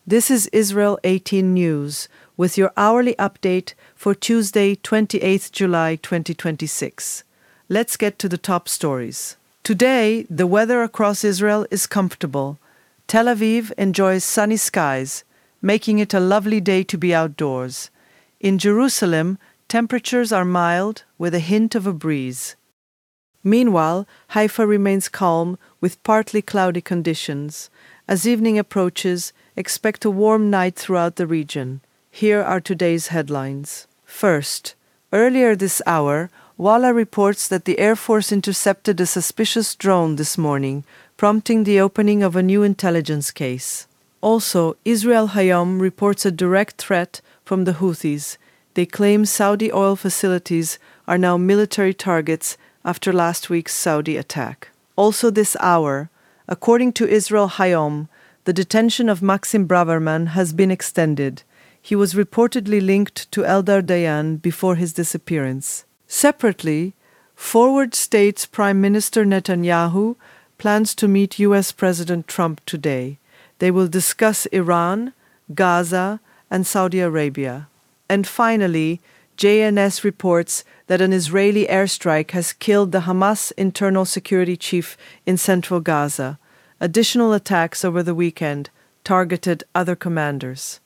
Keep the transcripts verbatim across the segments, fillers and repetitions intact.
This is Israel eighteen News with your hourly update for Tuesday, twenty-eighth of July, twenty twenty-six. Let's get to the top stories. Today, the weather across Israel is comfortable. Tel Aviv enjoys sunny skies, making it a lovely day to be outdoors. In Jerusalem, temperatures are mild with a hint of a breeze. Meanwhile, Haifa remains calm with partly cloudy conditions. As evening approaches, expect a warm night throughout the region. Here are today's headlines. First, earlier this hour, Walla reports that the Air Force intercepted a suspicious drone this morning, prompting the opening of a new intelligence case. Also, Israel Hayom reports a direct threat from the Houthis. They claim Saudi oil facilities are now military targets after last week's Saudi attack. Also this hour, according to Israel Hayom, the detention of Maxim Braverman has been extended. He was reportedly linked to Eldar Dayan before his disappearance. Separately, Forward states Prime Minister Netanyahu plans to meet U S President Trump today. They will discuss Iran, Gaza, and Saudi Arabia. And finally, J N S reports that an Israeli airstrike has killed the Hamas internal security chief in central Gaza. Additional attacks over the weekend targeted other commanders.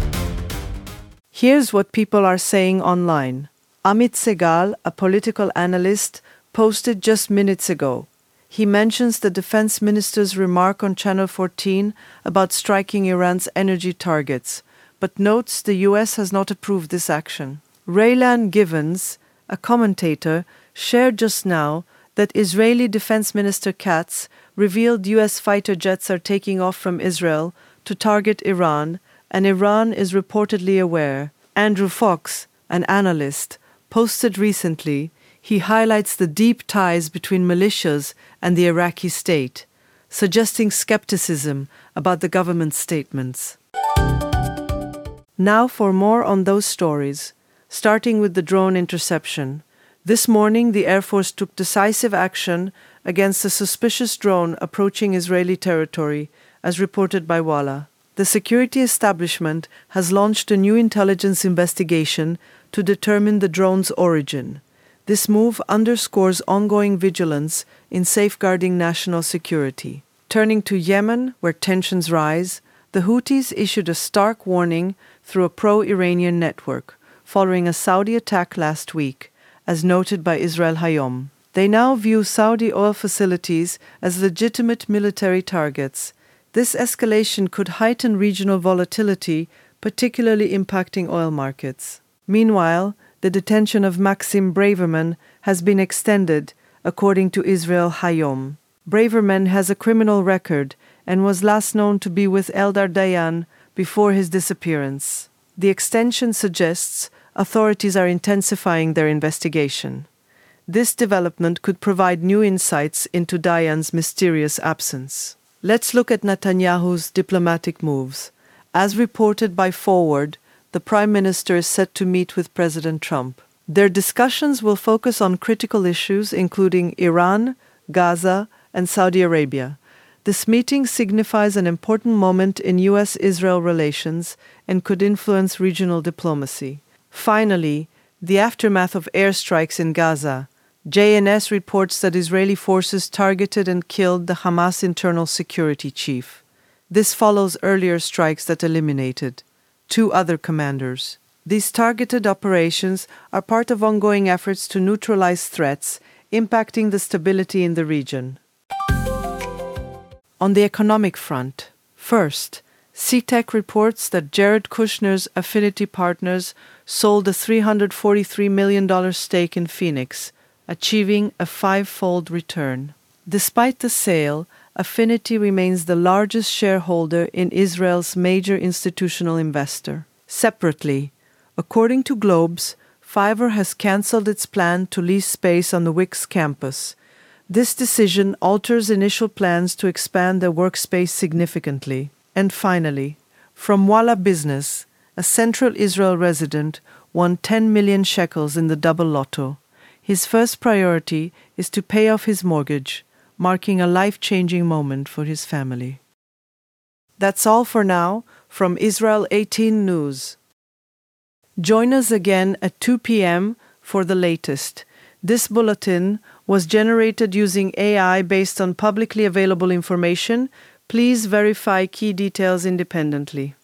Here's what people are saying online. Amit Segal, a political analyst, posted just minutes ago. He mentions the defense minister's remark on Channel fourteen about striking Iran's energy targets, but notes the U S has not approved this action. Raylan Givens, a commentator, shared just now that Israeli Defense Minister Katz revealed U S fighter jets are taking off from Israel to target Iran, and Iran is reportedly aware. Andrew Fox, an analyst, posted recently. He highlights the deep ties between militias and the Iraqi state, suggesting skepticism about the government's statements. Now for more on those stories, starting with the drone interception. This morning, the Air Force took decisive action against a suspicious drone approaching Israeli territory, as reported by Walla. The security establishment has launched a new intelligence investigation to determine the drone's origin. This move underscores ongoing vigilance in safeguarding national security. Turning to Yemen, where tensions rise, the Houthis issued a stark warning through a pro-Iranian network, following a Saudi attack last week, as noted by Israel Hayom. They now view Saudi oil facilities as legitimate military targets. This escalation could heighten regional volatility, particularly impacting oil markets. Meanwhile, the detention of Maxim Braverman has been extended, according to Israel Hayom. Braverman has a criminal record and was last known to be with Eldar Dayan before his disappearance. The extension suggests authorities are intensifying their investigation. This development could provide new insights into Dayan's mysterious absence. Let's look at Netanyahu's diplomatic moves. As reported by Forward, the Prime Minister is set to meet with President Trump. Their discussions will focus on critical issues including Iran, Gaza, and Saudi Arabia. This meeting signifies an important moment in U S Israel relations and could influence regional diplomacy. Finally, the aftermath of airstrikes in Gaza. J N S reports that Israeli forces targeted and killed the Hamas internal security chief. This follows earlier strikes that eliminated two other commanders. These targeted operations are part of ongoing efforts to neutralize threats impacting the stability in the region. On the economic front, first, C TEC reports that Jared Kushner's Affinity Partners sold a three hundred forty-three million dollars stake in Phoenix, achieving a five-fold return. Despite the sale, Affinity remains the largest shareholder in Israel's major institutional investor. Separately, according to Globes, Fiverr has cancelled its plan to lease space on the Wix campus. This decision alters initial plans to expand their workspace significantly. And finally, from Walla Business, a Central Israel resident won ten million shekels in the double lotto. His first priority is to pay off his mortgage, marking a life-changing moment for his family. That's all for now from Israel eighteen News. Join us again at two p.m. for the latest. This bulletin was generated using A I based on publicly available information. Please verify key details independently.